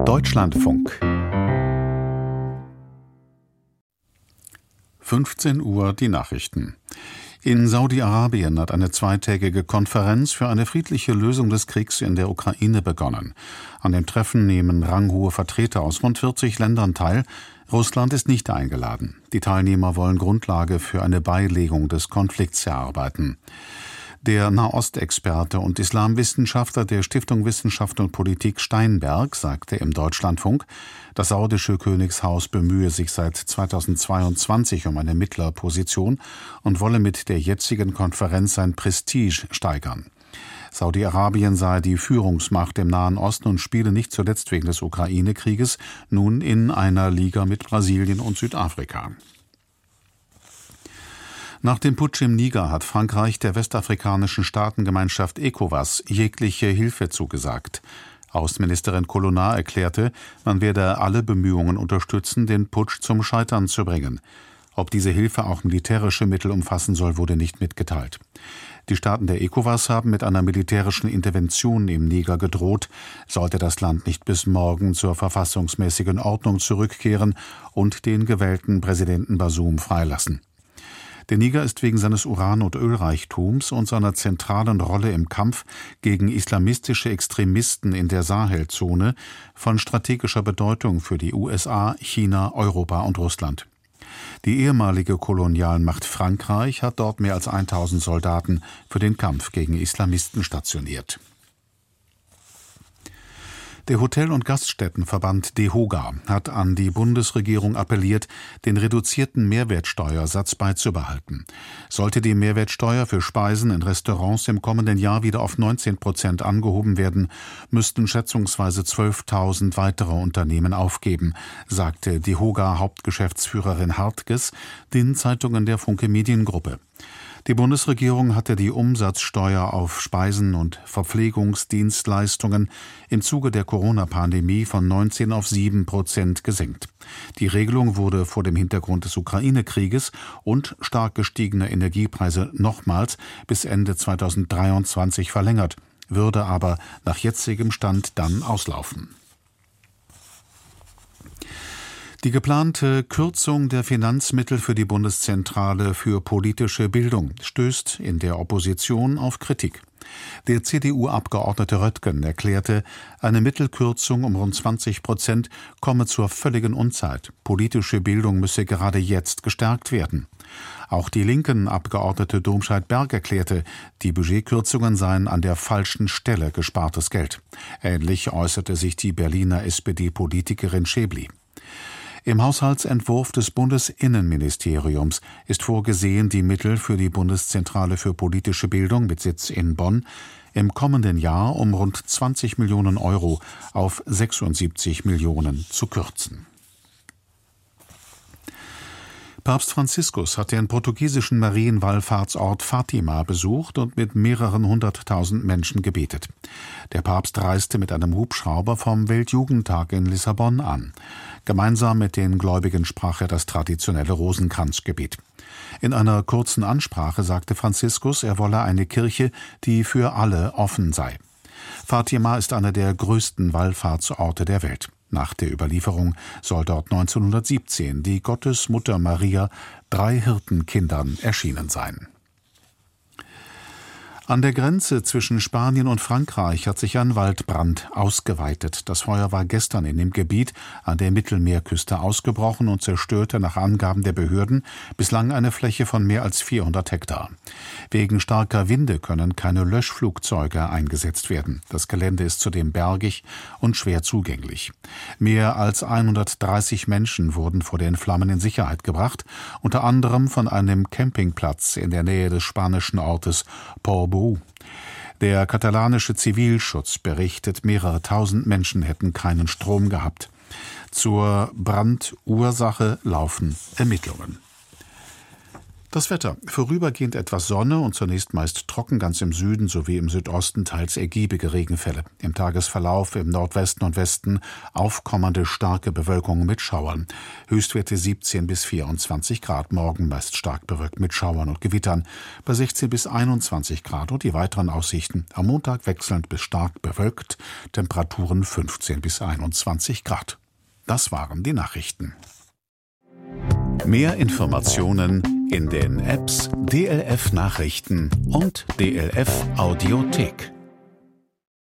Deutschlandfunk 15 Uhr die Nachrichten. In Saudi-Arabien hat eine zweitägige Konferenz für eine friedliche Lösung des Kriegs in der Ukraine begonnen. An dem Treffen nehmen ranghohe Vertreter aus rund 40 Ländern teil. Russland ist nicht eingeladen. Die Teilnehmer wollen Grundlage für eine Beilegung des Konflikts erarbeiten. Der Nahostexperte und Islamwissenschaftler der Stiftung Wissenschaft und Politik Steinberg sagte im Deutschlandfunk, das saudische Königshaus bemühe sich seit 2022 um eine Mittlerposition und wolle mit der jetzigen Konferenz sein Prestige steigern. Saudi-Arabien sei die Führungsmacht im Nahen Osten und spiele nicht zuletzt wegen des Ukraine-Krieges nun in einer Liga mit Brasilien und Südafrika. Nach dem Putsch im Niger hat Frankreich der westafrikanischen Staatengemeinschaft ECOWAS jegliche Hilfe zugesagt. Außenministerin Colonna erklärte, man werde alle Bemühungen unterstützen, den Putsch zum Scheitern zu bringen. Ob diese Hilfe auch militärische Mittel umfassen soll, wurde nicht mitgeteilt. Die Staaten der ECOWAS haben mit einer militärischen Intervention im Niger gedroht, sollte das Land nicht bis morgen zur verfassungsmäßigen Ordnung zurückkehren und den gewählten Präsidenten Bazoum freilassen. Der Niger ist wegen seines Uran- und Ölreichtums und seiner zentralen Rolle im Kampf gegen islamistische Extremisten in der Sahelzone von strategischer Bedeutung für die USA, China, Europa und Russland. Die ehemalige Kolonialmacht Frankreich hat dort mehr als 1000 Soldaten für den Kampf gegen Islamisten stationiert. Der Hotel- und Gaststättenverband DEHOGA hat an die Bundesregierung appelliert, den reduzierten Mehrwertsteuersatz beizubehalten. Sollte die Mehrwertsteuer für Speisen in Restaurants im kommenden Jahr wieder auf 19% angehoben werden, müssten schätzungsweise 12.000 weitere Unternehmen aufgeben, sagte DEHOGA-Hauptgeschäftsführerin Hartges den Zeitungen der Funke Mediengruppe. Die Bundesregierung hatte die Umsatzsteuer auf Speisen und Verpflegungsdienstleistungen im Zuge der Corona-Pandemie von 19 auf 7% gesenkt. Die Regelung wurde vor dem Hintergrund des Ukraine-Krieges und stark gestiegener Energiepreise nochmals bis Ende 2023 verlängert, würde aber nach jetzigem Stand dann auslaufen. Die geplante Kürzung der Finanzmittel für die Bundeszentrale für politische Bildung stößt in der Opposition auf Kritik. Der CDU-Abgeordnete Röttgen erklärte, eine Mittelkürzung um rund 20% komme zur völligen Unzeit. Politische Bildung müsse gerade jetzt gestärkt werden. Auch die linken Abgeordnete Domscheit-Berg erklärte, die Budgetkürzungen seien an der falschen Stelle gespartes Geld. Ähnlich äußerte sich die Berliner SPD-Politikerin Schäbli. Im Haushaltsentwurf des Bundesinnenministeriums ist vorgesehen, die Mittel für die Bundeszentrale für politische Bildung mit Sitz in Bonn im kommenden Jahr um rund 20 Millionen Euro auf 76 Millionen zu kürzen. Papst Franziskus hat den portugiesischen Marienwallfahrtsort Fatima besucht und mit mehreren 100.000 Menschen gebetet. Der Papst reiste mit einem Hubschrauber vom Weltjugendtag in Lissabon an. Gemeinsam mit den Gläubigen sprach er das traditionelle Rosenkranzgebet. In einer kurzen Ansprache sagte Franziskus, er wolle eine Kirche, die für alle offen sei. Fatima ist einer der größten Wallfahrtsorte der Welt. Nach der Überlieferung soll dort 1917 die Gottesmutter Maria 3 Hirtenkindern erschienen sein. An der Grenze zwischen Spanien und Frankreich hat sich ein Waldbrand ausgeweitet. Das Feuer war gestern in dem Gebiet an der Mittelmeerküste ausgebrochen und zerstörte nach Angaben der Behörden bislang eine Fläche von mehr als 400 Hektar. Wegen starker Winde können keine Löschflugzeuge eingesetzt werden. Das Gelände ist zudem bergig und schwer zugänglich. Mehr als 130 Menschen wurden vor den Flammen in Sicherheit gebracht, unter anderem von einem Campingplatz in der Nähe des spanischen Ortes Portbou. Der katalanische Zivilschutz berichtet, mehrere tausend Menschen hätten keinen Strom gehabt. Zur Brandursache laufen Ermittlungen. Das Wetter. Vorübergehend etwas Sonne und zunächst meist trocken, ganz im Süden sowie im Südosten teils ergiebige Regenfälle. Im Tagesverlauf im Nordwesten und Westen aufkommende starke Bewölkung mit Schauern. Höchstwerte 17 bis 24 Grad. Morgen meist stark bewölkt mit Schauern und Gewittern. Bei 16 bis 21 Grad und die weiteren Aussichten. Am Montag wechselnd bis stark bewölkt. Temperaturen 15 bis 21 Grad. Das waren die Nachrichten. Mehr Informationen in den Apps DLF Nachrichten und DLF Audiothek.